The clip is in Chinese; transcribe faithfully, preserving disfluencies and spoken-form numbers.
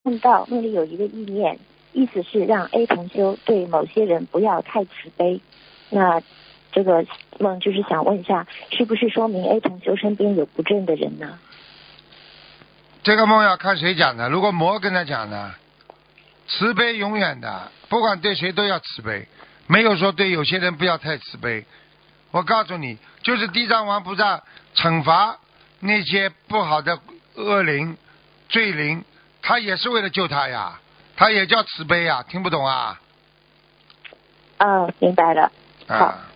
梦到梦里有一个意念，意思是让 A 同修对某些人不要太慈悲。那这个梦就是想问一下，是不是说明 A 同修身边有不正的人呢？ 这个梦要看谁讲的。如果魔跟他讲的，慈悲永远的，不管对谁都要慈悲，没有说对有些人不要太慈悲。我告诉你，就是地藏王菩萨惩罚那些不好的恶灵、罪灵，他也是为了救他呀，他也叫慈悲呀，听不懂啊？ 哦，明白了。好。 啊